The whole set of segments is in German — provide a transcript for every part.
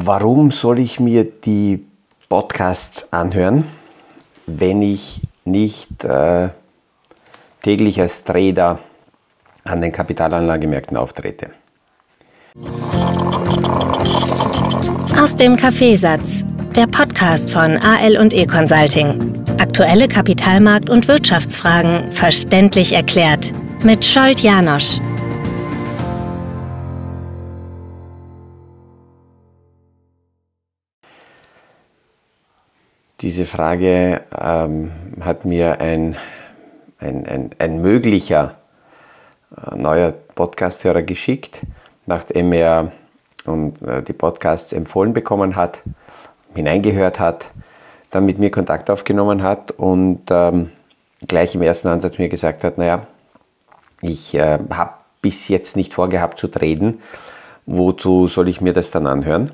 Warum soll ich mir die Podcasts anhören, wenn ich nicht täglich als Trader an den Kapitalanlagemärkten auftrete? Aus dem Kaffeesatz, der Podcast von AL&E Consulting. Aktuelle Kapitalmarkt- und Wirtschaftsfragen verständlich erklärt mit Scholt Janosch. Diese Frage hat mir ein möglicher neuer Podcast-Hörer geschickt, nachdem er die Podcasts empfohlen bekommen hat, hineingehört hat, dann mit mir Kontakt aufgenommen hat und gleich im ersten Ansatz mir gesagt hat, naja, ich habe bis jetzt nicht vorgehabt zu traden, wozu soll ich mir das dann anhören?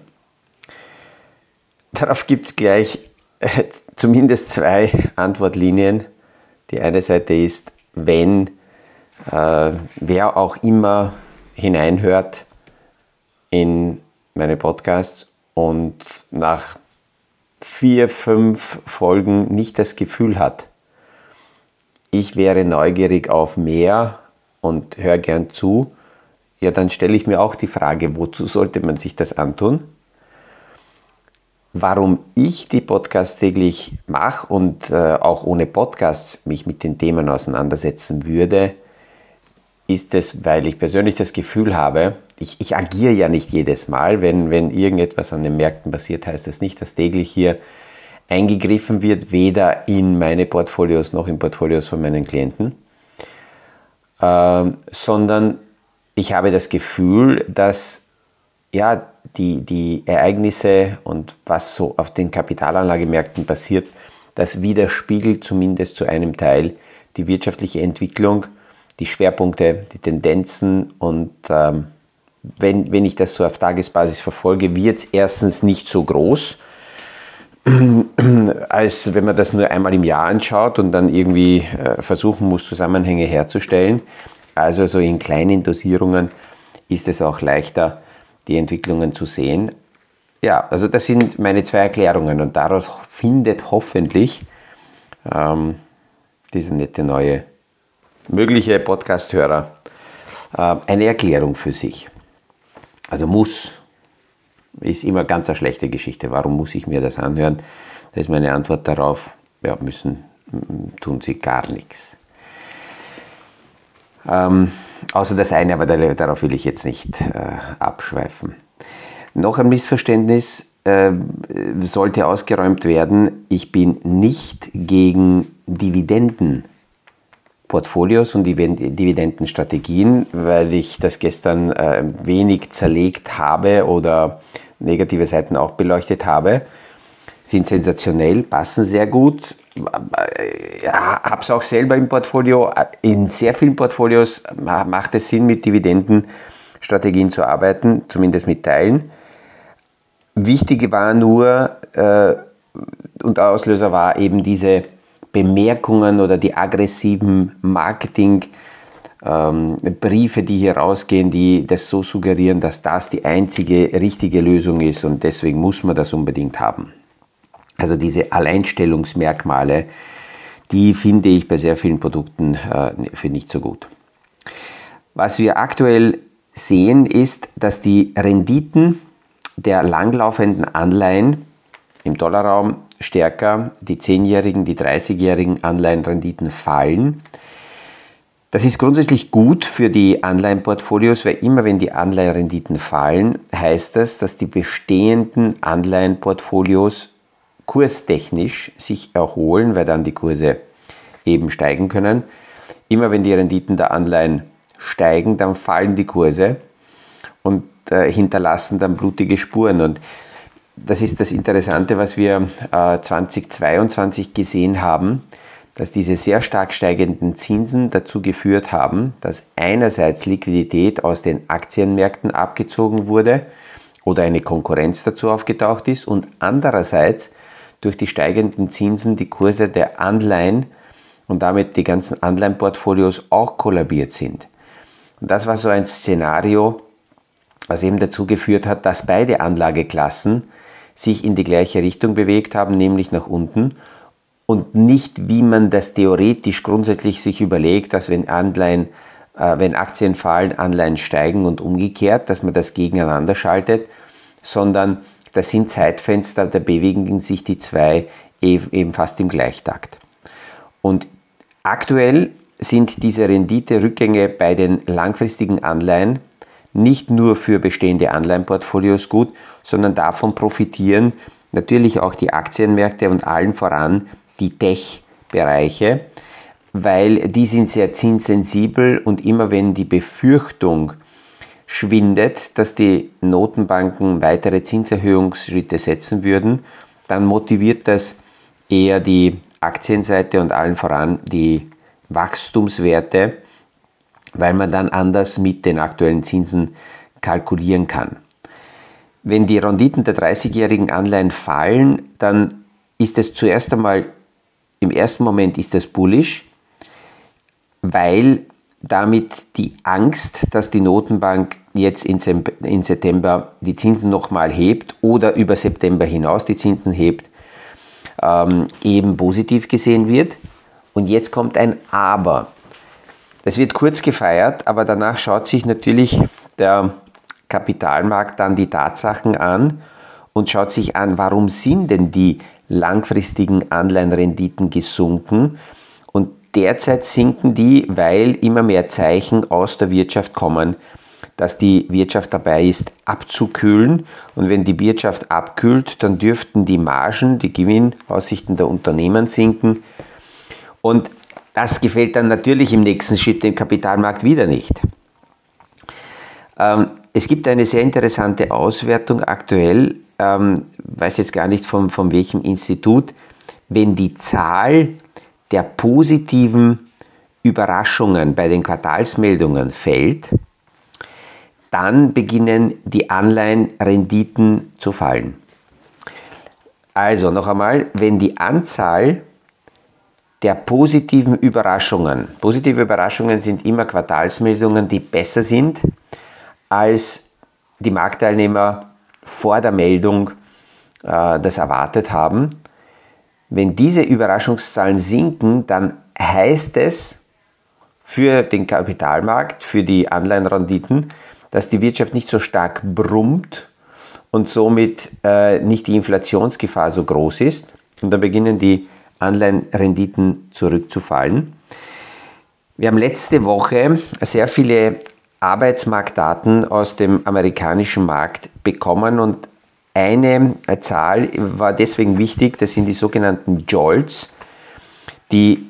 Darauf gibt es gleich zumindest zwei Antwortlinien. Die eine Seite ist, wenn wer auch immer hineinhört in meine Podcasts und nach 4, 5 Folgen nicht das Gefühl hat, ich wäre neugierig auf mehr und höre gern zu, ja, dann stelle ich mir auch die Frage, wozu sollte man sich das antun? Warum ich die Podcasts täglich mache und auch ohne Podcasts mich mit den Themen auseinandersetzen würde, ist es, weil ich persönlich das Gefühl habe, ich agiere ja nicht jedes Mal, wenn irgendetwas an den Märkten passiert, heißt das nicht, dass täglich hier eingegriffen wird, weder in meine Portfolios noch in Portfolios von meinen Klienten, sondern ich habe das Gefühl, dass ja, die Ereignisse und was so auf den Kapitalanlagemärkten passiert, das widerspiegelt zumindest zu einem Teil die wirtschaftliche Entwicklung, die Schwerpunkte, die Tendenzen und wenn ich das so auf Tagesbasis verfolge, wird es erstens nicht so groß, als wenn man das nur einmal im Jahr anschaut und dann irgendwie versuchen muss, Zusammenhänge herzustellen. Also so in kleinen Dosierungen ist es auch leichter, die Entwicklungen zu sehen. Ja, also das sind meine zwei Erklärungen und daraus findet hoffentlich dieser nette neue mögliche Podcast-Hörer eine Erklärung für sich. Also ist immer ganz eine schlechte Geschichte. Warum muss ich mir das anhören? Da ist meine Antwort darauf, ja, tun sie gar nichts. Außer das eine, aber darauf will ich jetzt nicht abschweifen. Noch ein Missverständnis sollte ausgeräumt werden. Ich bin nicht gegen Dividendenportfolios und Dividendenstrategien, weil ich das gestern wenig zerlegt habe oder negative Seiten auch beleuchtet habe. Sind sensationell, passen sehr gut. Ja, habe es auch selber im Portfolio. In sehr vielen Portfolios macht es Sinn, mit Dividendenstrategien zu arbeiten, zumindest mit Teilen. Wichtig war nur, und der Auslöser war eben diese Bemerkungen oder die aggressiven Marketingbriefe, die hier rausgehen, die das so suggerieren, dass das die einzige richtige Lösung ist und deswegen muss man das unbedingt haben. Also diese Alleinstellungsmerkmale, die finde ich bei sehr vielen Produkten für nicht so gut. Was wir aktuell sehen, ist, dass die Renditen der langlaufenden Anleihen im Dollarraum stärker, die 10-jährigen, die 30-jährigen Anleihenrenditen fallen. Das ist grundsätzlich gut für die Anleihenportfolios, weil immer wenn die Anleihenrenditen fallen, heißt das, dass die bestehenden Anleihenportfolios kurstechnisch sich erholen, weil dann die Kurse eben steigen können. Immer wenn die Renditen der Anleihen steigen, dann fallen die Kurse und hinterlassen dann blutige Spuren. Und das ist das Interessante, was wir 2022 gesehen haben, dass diese sehr stark steigenden Zinsen dazu geführt haben, dass einerseits Liquidität aus den Aktienmärkten abgezogen wurde oder eine Konkurrenz dazu aufgetaucht ist und andererseits durch die steigenden Zinsen die Kurse der Anleihen und damit die ganzen Anleihenportfolios auch kollabiert sind. Und das war so ein Szenario, was eben dazu geführt hat, dass beide Anlageklassen sich in die gleiche Richtung bewegt haben, nämlich nach unten und nicht, wie man das theoretisch grundsätzlich sich überlegt, dass wenn Aktien fallen, Anleihen steigen und umgekehrt, dass man das gegeneinander schaltet, sondern das sind Zeitfenster, da bewegen sich die zwei eben fast im Gleichtakt. Und aktuell sind diese Rendite-Rückgänge bei den langfristigen Anleihen nicht nur für bestehende Anleihenportfolios gut, sondern davon profitieren natürlich auch die Aktienmärkte und allen voran die Tech-Bereiche, weil die sind sehr zinssensibel und immer wenn die Befürchtung schwindet, dass die Notenbanken weitere Zinserhöhungsschritte setzen würden, dann motiviert das eher die Aktienseite und allen voran die Wachstumswerte, weil man dann anders mit den aktuellen Zinsen kalkulieren kann. Wenn die Renditen der 30-jährigen Anleihen fallen, dann ist es zuerst einmal, im ersten Moment ist es bullish, weil damit die Angst, dass die Notenbank jetzt in September die Zinsen nochmal hebt oder über September hinaus die Zinsen hebt, eben positiv gesehen wird. Und jetzt kommt ein Aber. Das wird kurz gefeiert, aber danach schaut sich natürlich der Kapitalmarkt dann die Tatsachen an und schaut sich an, warum sind denn die langfristigen Anleihenrenditen gesunken? Und derzeit sinken die, weil immer mehr Zeichen aus der Wirtschaft kommen, dass die Wirtschaft dabei ist, abzukühlen. Und wenn die Wirtschaft abkühlt, dann dürften die Margen, die Gewinnaussichten der Unternehmen sinken. Und das gefällt dann natürlich im nächsten Schritt dem Kapitalmarkt wieder nicht. Es gibt eine sehr interessante Auswertung aktuell, weiß jetzt gar nicht von welchem Institut, wenn die Zahl der positiven Überraschungen bei den Quartalsmeldungen fällt, dann beginnen die Anleihenrenditen zu fallen. Also noch einmal, wenn die Anzahl der positiven Überraschungen, positive Überraschungen sind immer Quartalsmeldungen, die besser sind, als die Marktteilnehmer vor der Meldung das erwartet haben. Wenn diese Überraschungszahlen sinken, dann heißt es für den Kapitalmarkt, für die Anleihenrenditen, dass die Wirtschaft nicht so stark brummt und somit nicht die Inflationsgefahr so groß ist. Und dann beginnen die Anleihenrenditen zurückzufallen. Wir haben letzte Woche sehr viele Arbeitsmarktdaten aus dem amerikanischen Markt bekommen und eine Zahl war deswegen wichtig, das sind die sogenannten JOLTS, die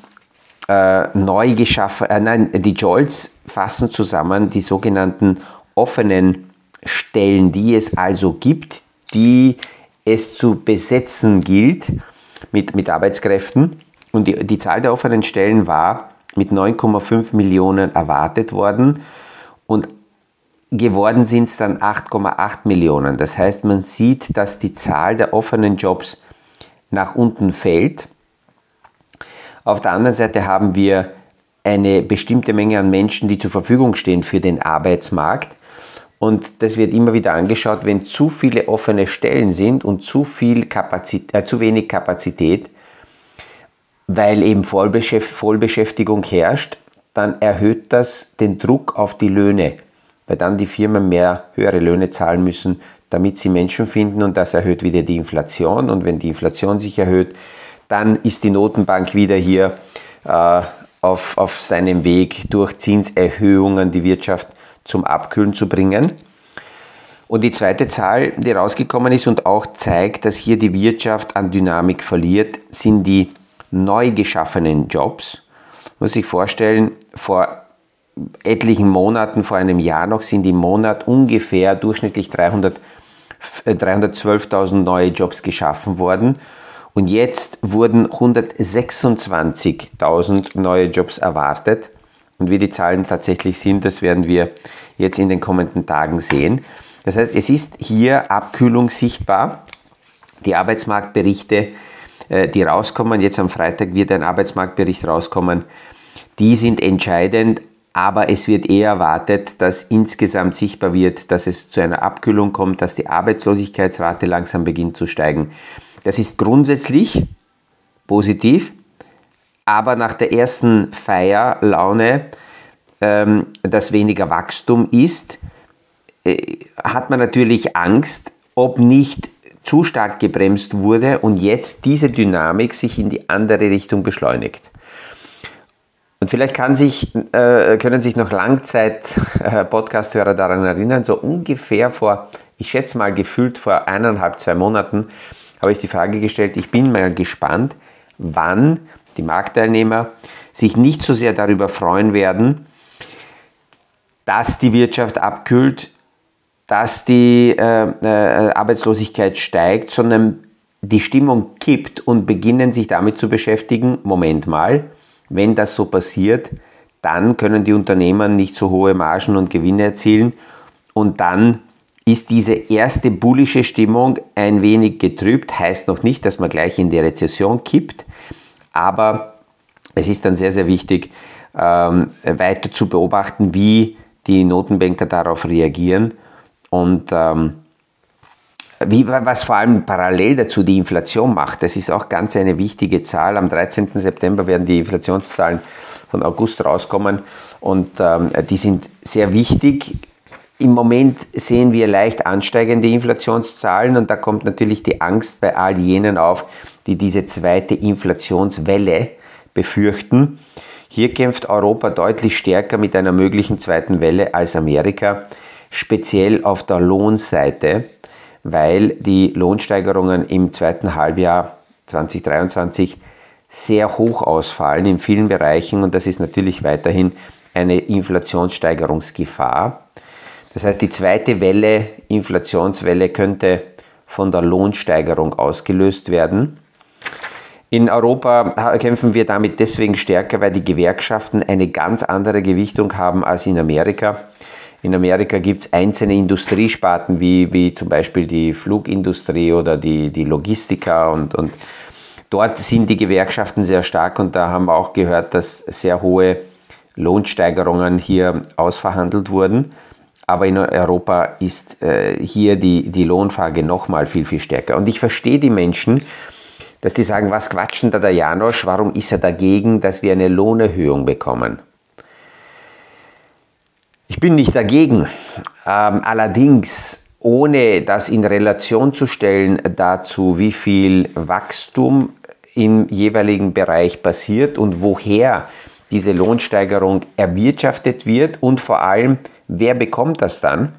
die JOLTS fassen zusammen die sogenannten offenen Stellen, die es also gibt, die es zu besetzen gilt mit Arbeitskräften. Und die Zahl der offenen Stellen war mit 9,5 Millionen erwartet worden und geworden sind es dann 8,8 Millionen. Das heißt, man sieht, dass die Zahl der offenen Jobs nach unten fällt. Auf der anderen Seite haben wir eine bestimmte Menge an Menschen, die zur Verfügung stehen für den Arbeitsmarkt. Und das wird immer wieder angeschaut, wenn zu viele offene Stellen sind und zu wenig Kapazität, weil eben Vollbeschäftigung herrscht, dann erhöht das den Druck auf die Löhne, weil dann die Firmen höhere Löhne zahlen müssen, damit sie Menschen finden und das erhöht wieder die Inflation. Und wenn die Inflation sich erhöht, dann ist die Notenbank wieder hier auf seinem Weg, durch Zinserhöhungen die Wirtschaft zum Abkühlen zu bringen. Und die zweite Zahl, die rausgekommen ist und auch zeigt, dass hier die Wirtschaft an Dynamik verliert, sind die neu geschaffenen Jobs. Man muss sich vorstellen, vor etlichen Monaten, vor einem Jahr noch, sind im Monat ungefähr durchschnittlich 312.000 neue Jobs geschaffen worden. Und jetzt wurden 126.000 neue Jobs erwartet. Und wie die Zahlen tatsächlich sind, das werden wir jetzt in den kommenden Tagen sehen. Das heißt, es ist hier Abkühlung sichtbar. Die Arbeitsmarktberichte, die rauskommen, jetzt am Freitag wird ein Arbeitsmarktbericht rauskommen, die sind entscheidend, aber es wird eher erwartet, dass insgesamt sichtbar wird, dass es zu einer Abkühlung kommt, dass die Arbeitslosigkeitsrate langsam beginnt zu steigen. Das ist grundsätzlich positiv, aber nach der ersten Feierlaune, dass weniger Wachstum ist, hat man natürlich Angst, ob nicht zu stark gebremst wurde und jetzt diese Dynamik sich in die andere Richtung beschleunigt. Und vielleicht können sich noch Langzeit-Podcast-Hörer daran erinnern, so ungefähr ich schätze mal gefühlt vor 1,5, 2 Monaten, habe ich die Frage gestellt, ich bin mal gespannt, wann die Marktteilnehmer sich nicht so sehr darüber freuen werden, dass die Wirtschaft abkühlt, dass die Arbeitslosigkeit steigt, sondern die Stimmung kippt und beginnen sich damit zu beschäftigen, Moment mal, wenn das so passiert, dann können die Unternehmer nicht so hohe Margen und Gewinne erzielen und dann ist diese erste bullische Stimmung ein wenig getrübt, heißt noch nicht, dass man gleich in die Rezession kippt, aber es ist dann sehr, sehr wichtig, weiter zu beobachten, wie die Notenbanker darauf reagieren und was vor allem parallel dazu die Inflation macht. Das ist auch ganz eine wichtige Zahl. Am 13. September werden die Inflationszahlen von August rauskommen und die sind sehr wichtig. Im Moment sehen wir leicht ansteigende Inflationszahlen und da kommt natürlich die Angst bei all jenen auf, die diese zweite Inflationswelle befürchten. Hier kämpft Europa deutlich stärker mit einer möglichen zweiten Welle als Amerika, speziell auf der Lohnseite, weil die Lohnsteigerungen im zweiten Halbjahr 2023 sehr hoch ausfallen in vielen Bereichen und das ist natürlich weiterhin eine Inflationssteigerungsgefahr. Das heißt, die zweite Welle, Inflationswelle, könnte von der Lohnsteigerung ausgelöst werden. In Europa kämpfen wir damit deswegen stärker, weil die Gewerkschaften eine ganz andere Gewichtung haben als in Amerika. In Amerika gibt es einzelne Industriesparten, wie zum Beispiel die Flugindustrie oder die Logistiker und dort sind die Gewerkschaften sehr stark und da haben wir auch gehört, dass sehr hohe Lohnsteigerungen hier ausverhandelt wurden. Aber in Europa ist hier die Lohnfrage nochmal viel, viel stärker. Und ich verstehe die Menschen, dass die sagen, was quatschen da der Janosch, warum ist er dagegen, dass wir eine Lohnerhöhung bekommen? Ich bin nicht dagegen, allerdings ohne das in Relation zu stellen dazu, wie viel Wachstum im jeweiligen Bereich passiert und woher diese Lohnsteigerung erwirtschaftet wird und vor allem, wer bekommt das dann?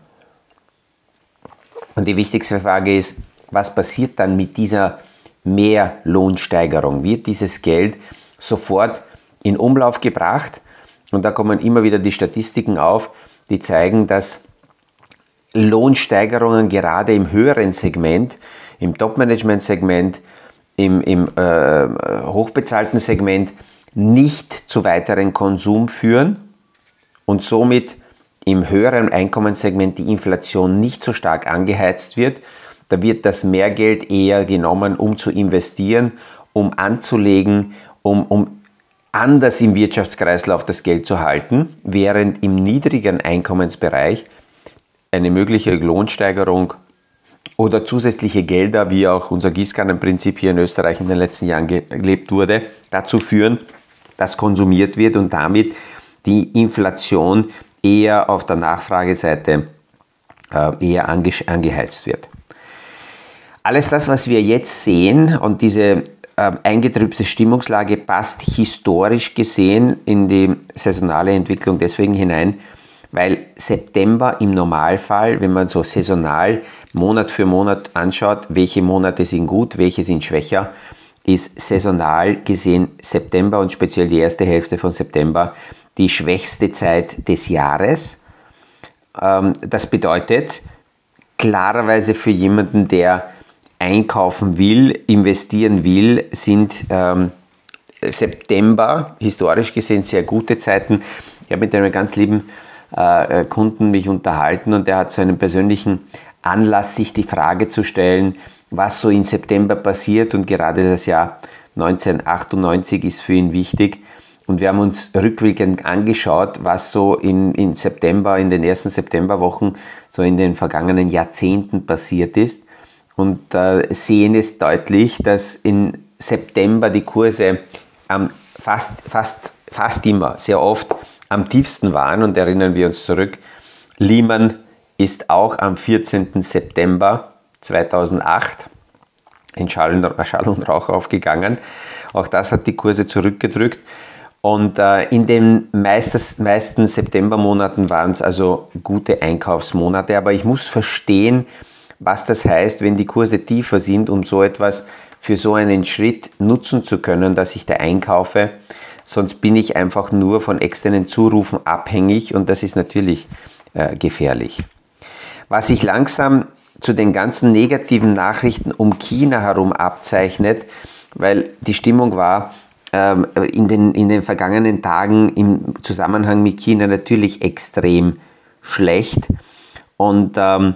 Und die wichtigste Frage ist, was passiert dann mit dieser Mehrlohnsteigerung? Wird dieses Geld sofort in Umlauf gebracht? Und da kommen immer wieder die Statistiken auf, die zeigen, dass Lohnsteigerungen gerade im höheren Segment, im Top-Management-Segment, im hochbezahlten Segment nicht zu weiteren Konsum führen und somit im höheren Einkommenssegment die Inflation nicht so stark angeheizt wird. Da wird das Mehrgeld eher genommen, um zu investieren, um anzulegen, um anders im Wirtschaftskreislauf das Geld zu halten, während im niedrigen Einkommensbereich eine mögliche Lohnsteigerung oder zusätzliche Gelder, wie auch unser Gießkannenprinzip hier in Österreich in den letzten Jahren gelebt wurde, dazu führen, dass konsumiert wird und damit die Inflation eher auf der Nachfrageseite eher angeheizt wird. Alles das, was wir jetzt sehen und diese eingetrübte Stimmungslage passt historisch gesehen in die saisonale Entwicklung deswegen hinein, weil September im Normalfall, wenn man so saisonal Monat für Monat anschaut, welche Monate sind gut, welche sind schwächer, ist saisonal gesehen September und speziell die erste Hälfte von September die schwächste Zeit des Jahres. Das bedeutet klarerweise für jemanden, der einkaufen will, investieren will, sind September historisch gesehen sehr gute Zeiten. Ich habe mit einem ganz lieben Kunden mich unterhalten und der hat so einen persönlichen Anlass, sich die Frage zu stellen, was so in September passiert und gerade das Jahr 1998 ist für ihn wichtig. Und wir haben uns rückwirkend angeschaut, was so in September, in den ersten Septemberwochen, so in den vergangenen Jahrzehnten passiert ist. Und sehen es deutlich, dass in September die Kurse fast immer, sehr oft am tiefsten waren. Und erinnern wir uns zurück, Lehman ist auch am 14. September 2008 in Schall und Rauch aufgegangen. Auch das hat die Kurse zurückgedrückt. Und in den meisten Septembermonaten waren es also gute Einkaufsmonate. Aber ich muss verstehen, was das heißt, wenn die Kurse tiefer sind, um so etwas für so einen Schritt nutzen zu können, dass ich da einkaufe. Sonst bin ich einfach nur von externen Zurufen abhängig und das ist natürlich gefährlich. Was sich langsam zu den ganzen negativen Nachrichten um China herum abzeichnet, weil die Stimmung war in den vergangenen Tagen im Zusammenhang mit China natürlich extrem schlecht. Und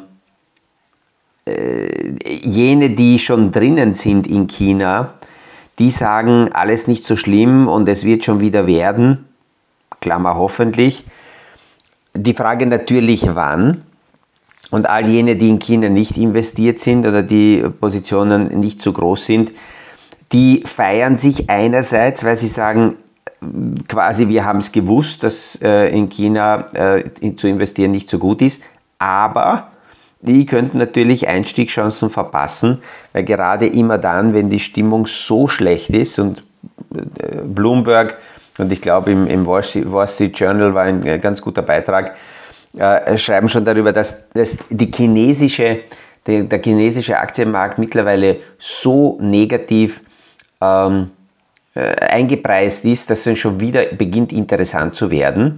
jene, die schon drinnen sind in China, die sagen, alles nicht so schlimm und es wird schon wieder werden, Klammer hoffentlich. Die Frage natürlich wann. Und all jene, die in China nicht investiert sind oder die Positionen nicht so groß sind, die feiern sich einerseits, weil sie sagen, quasi wir haben es gewusst, dass in China zu investieren nicht so gut ist, aber die könnten natürlich Einstiegschancen verpassen, weil gerade immer dann, wenn die Stimmung so schlecht ist und Bloomberg und ich glaube im Wall Street Journal war ein ganz guter Beitrag, schreiben schon darüber, dass der chinesische Aktienmarkt mittlerweile so negativ eingepreist ist, dass es schon wieder beginnt interessant zu werden.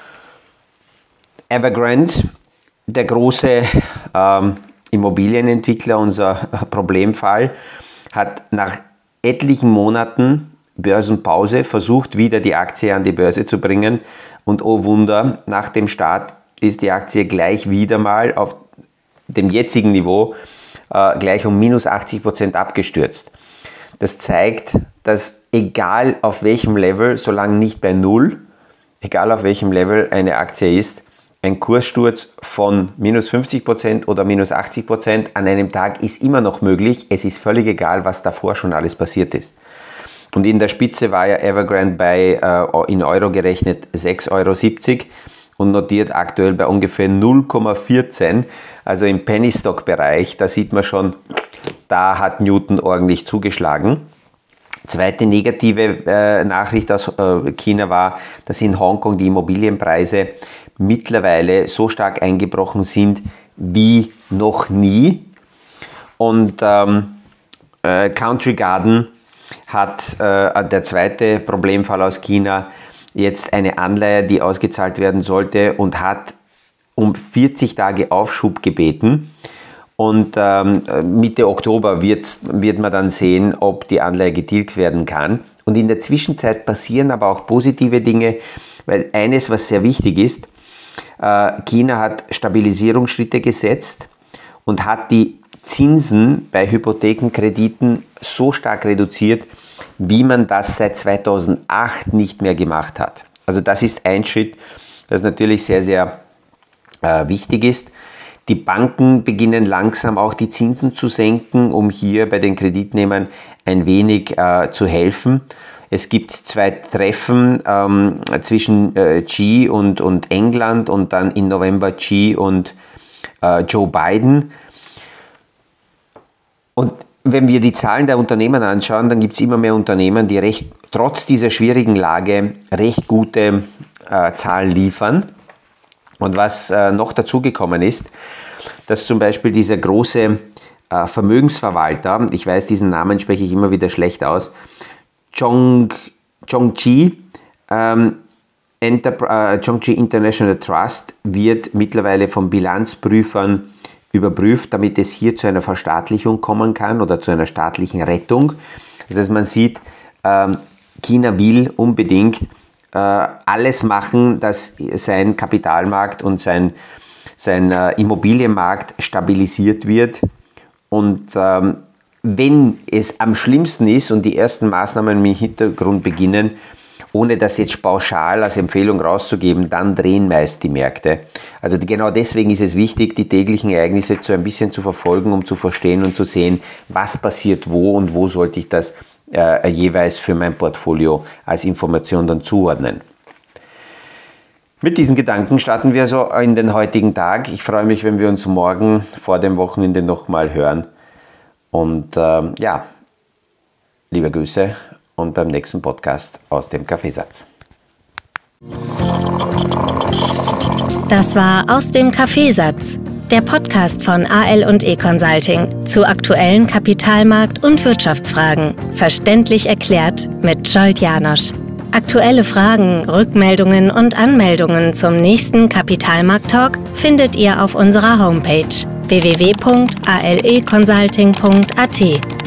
Evergrande, der große Immobilienentwickler, unser Problemfall, hat nach etlichen Monaten Börsenpause versucht, wieder die Aktie an die Börse zu bringen. Und oh Wunder, nach dem Start ist die Aktie gleich wieder mal auf dem jetzigen Niveau gleich um minus 80% abgestürzt. Das zeigt, dass egal auf welchem Level, solange nicht bei Null, egal auf welchem Level eine Aktie ist, ein Kurssturz von minus 50% oder minus 80% an einem Tag ist immer noch möglich. Es ist völlig egal, was davor schon alles passiert ist. Und in der Spitze war ja Evergrande bei, in Euro gerechnet, 6,70 € und notiert aktuell bei ungefähr 0,14, also im Penny-Stock-Bereich. Da sieht man schon, da hat Newton ordentlich zugeschlagen. Zweite negative Nachricht aus China war, dass in Hongkong die Immobilienpreise mittlerweile so stark eingebrochen sind wie noch nie. Und Country Garden hat, der zweite Problemfall aus China, jetzt eine Anleihe, die ausgezahlt werden sollte und hat um 40 Tage Aufschub gebeten. Und Mitte Oktober wird man dann sehen, ob die Anleihe getilgt werden kann. Und in der Zwischenzeit passieren aber auch positive Dinge, weil eines, was sehr wichtig ist, China hat Stabilisierungsschritte gesetzt und hat die Zinsen bei Hypothekenkrediten so stark reduziert, wie man das seit 2008 nicht mehr gemacht hat. Also das ist ein Schritt, das natürlich sehr, sehr wichtig ist. Die Banken beginnen langsam auch die Zinsen zu senken, um hier bei den Kreditnehmern ein wenig zu helfen. Es gibt 2 Treffen zwischen Xi und England und dann im November Xi und Joe Biden. Und wenn wir die Zahlen der Unternehmen anschauen, dann gibt es immer mehr Unternehmen, die trotz dieser schwierigen Lage recht gute Zahlen liefern. Und was noch dazugekommen ist, dass zum Beispiel dieser große Vermögensverwalter, ich weiß, diesen Namen spreche ich immer wieder schlecht aus, Zhongzhi International Trust wird mittlerweile von Bilanzprüfern überprüft, damit es hier zu einer Verstaatlichung kommen kann oder zu einer staatlichen Rettung. Das heißt, man sieht, China will unbedingt alles machen, dass sein Kapitalmarkt und sein Immobilienmarkt stabilisiert wird. Und wenn es am schlimmsten ist und die ersten Maßnahmen im Hintergrund beginnen ohne das jetzt pauschal als Empfehlung rauszugeben, dann drehen meist die Märkte. Also genau deswegen ist es wichtig, die täglichen Ereignisse ein bisschen zu verfolgen, um zu verstehen und zu sehen, was passiert wo und wo sollte ich das jeweils für mein Portfolio als Information dann zuordnen. Mit diesen Gedanken starten wir so in den heutigen Tag. Ich freue mich, wenn wir uns morgen vor dem Wochenende nochmal hören. Und liebe Grüße und beim nächsten Podcast aus dem Kaffeesatz. Das war Aus dem Kaffeesatz, der Podcast von AL&E Consulting zu aktuellen Kapitalmarkt- und Wirtschaftsfragen. Verständlich erklärt mit Scholt Janosch. Aktuelle Fragen, Rückmeldungen und Anmeldungen zum nächsten Kapitalmarkt-Talk findet ihr auf unserer Homepage www.aleconsulting.at.